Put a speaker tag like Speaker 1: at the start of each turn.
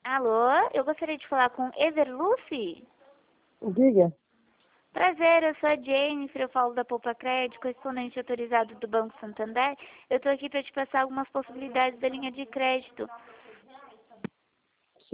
Speaker 1: Alô, eu gostaria de falar com Everluce.
Speaker 2: Diga.
Speaker 1: Prazer, eu sou a Jennifer, eu falo da Poupa Crédito, correspondente autorizado do Banco Santander. Eu estou aqui para te passar algumas possibilidades da linha de crédito.